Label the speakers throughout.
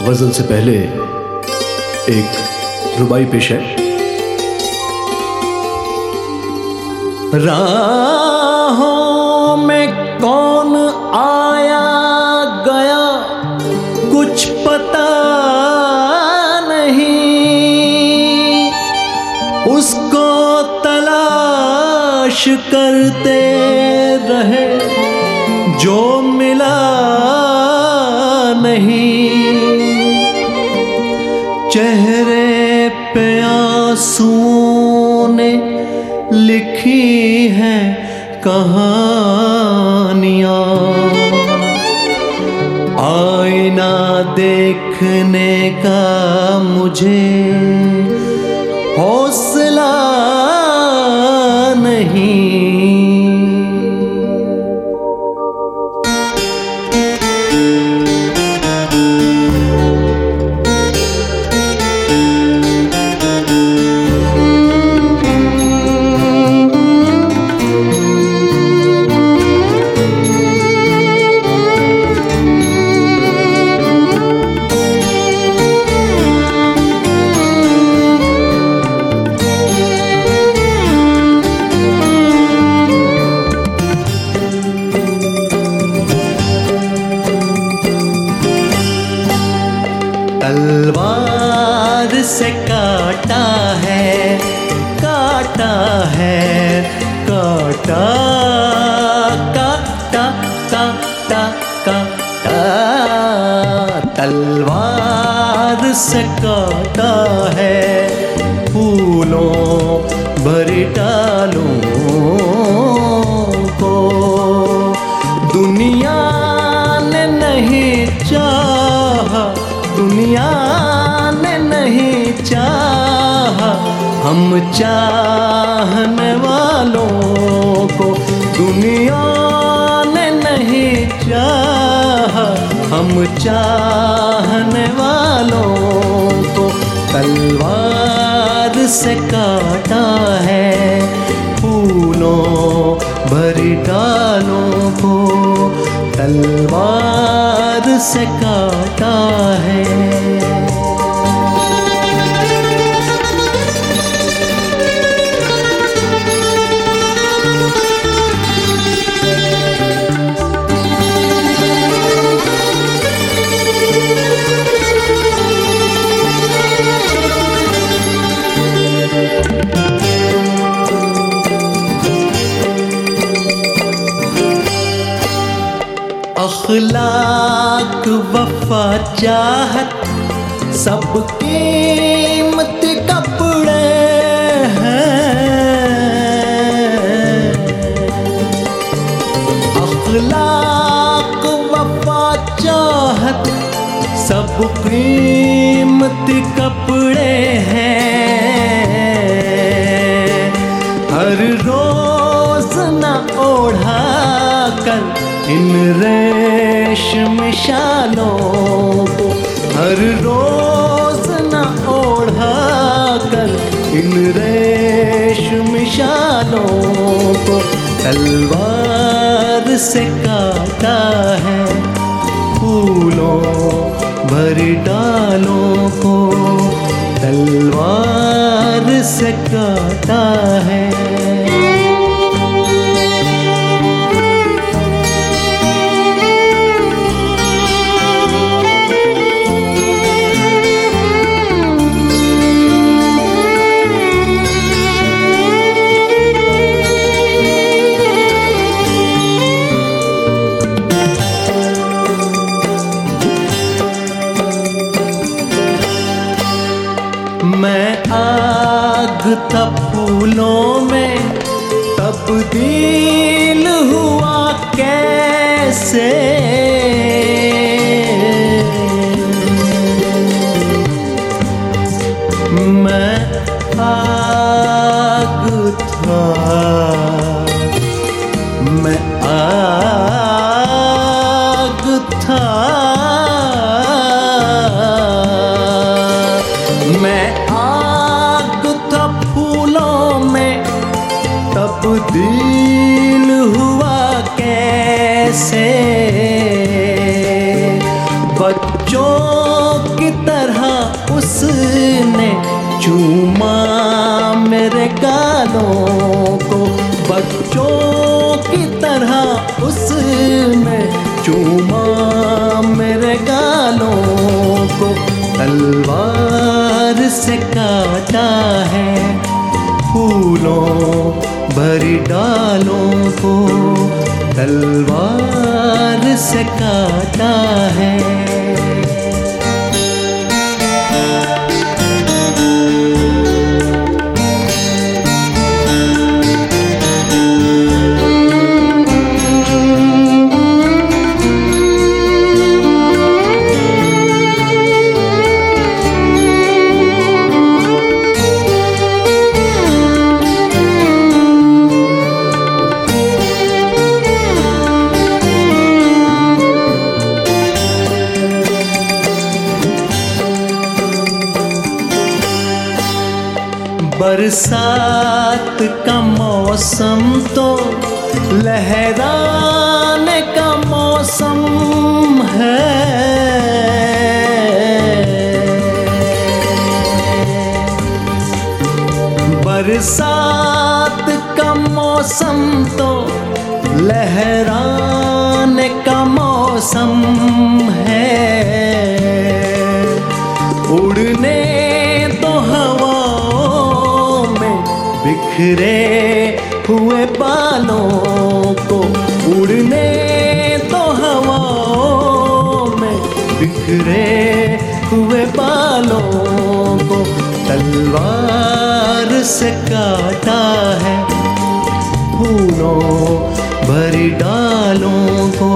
Speaker 1: गज़ल से पहले एक रुबाई पेश है।
Speaker 2: राहों में कौन आया गया कुछ पता नहीं, उसको तलाश करते रहे जो मिला नहीं। चेहरे पे आंसुओं ने लिखी हैं कहानियाँ, आईना देखने का मुझे हौसला नहीं। तलवार से काटा है, काटा है, काटा काटा काटा काटा। तलवार से काटा है, फूलों भरी डालों को दुनिया ने नहीं चाहा, दुनिया ने नहीं चाहा, हम चाहने वालों को दुनिया ने नहीं चाहा, हम चाहने वालों को। तलवार से काटा है, फूलों भरी डालों को तलवार से काटा है। अखलाक वफा चाहत सब कीमती कपड़े हैं। अखलाक वफा चाहत सब कीमती कपड़े हैं। हर रोज न ओढ़ा कर इन रेशम शालों को, हर रोज न ओढ़ा कर इन रेशम शालों को। तलवार से काटा है, फूलों भरी डालों को तलवार से काटा है। मैं आग था फूलों में तब्दील हुआ कैसे, मैं आग था, मैं आग था, मैं आग था फूलों में तब्दील हुआ कैसे। बच्चों की उसने चूमा मेरे गालों को, बच्चों की तरह उसने चूमा मेरे गालों को। तलवार से काटा है फूलों भरी डालों को, तलवार से काटा है। बरसात का मौसम तो लहराने का मौसम है, बरसात का मौसम तो लहराने का मौसम है। उड़ने तो हवाओं में बिखरे हुए बालों को, उड़ने तो हवाओं में बिखरे हुए बालों को। तलवार से काटा है फूलों भरी डालों को,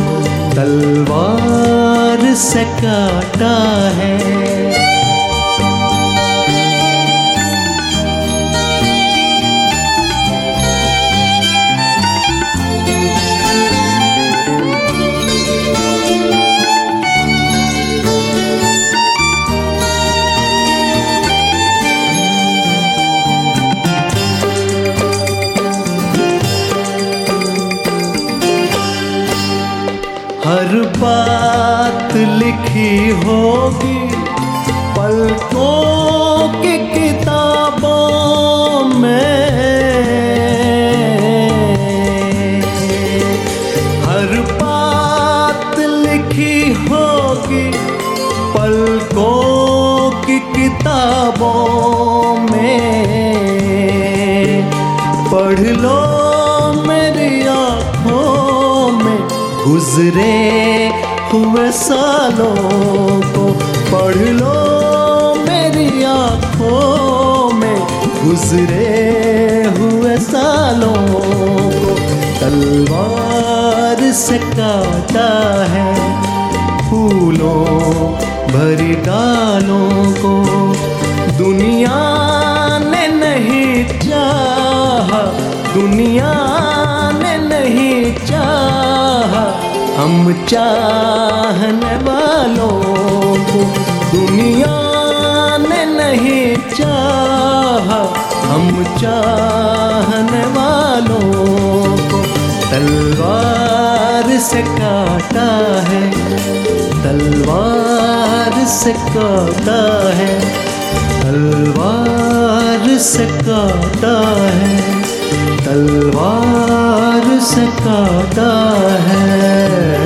Speaker 2: तलवार से काटा है। हर बात लिखी होगी पलकों की किताबों में, हर बात लिखी होगी पलकों की किताबों में। पढ़ लो मेरी आँखों में गुजरे हुए सालों को, पढ़ लो मेरी आँखों में गुजरे हुए सालों को। तलवार से काटा है फूलों भरी डालों को, दुनिया ने नहीं चाहा, दुनिया ने नहीं चाहा हम चाहने वालों को, दुनिया ने नहीं चाहा हम चाहने वालों को। तलवार से काटा है, तलवार से काटा है, तलवार से काटा है, तलवार से काटा है।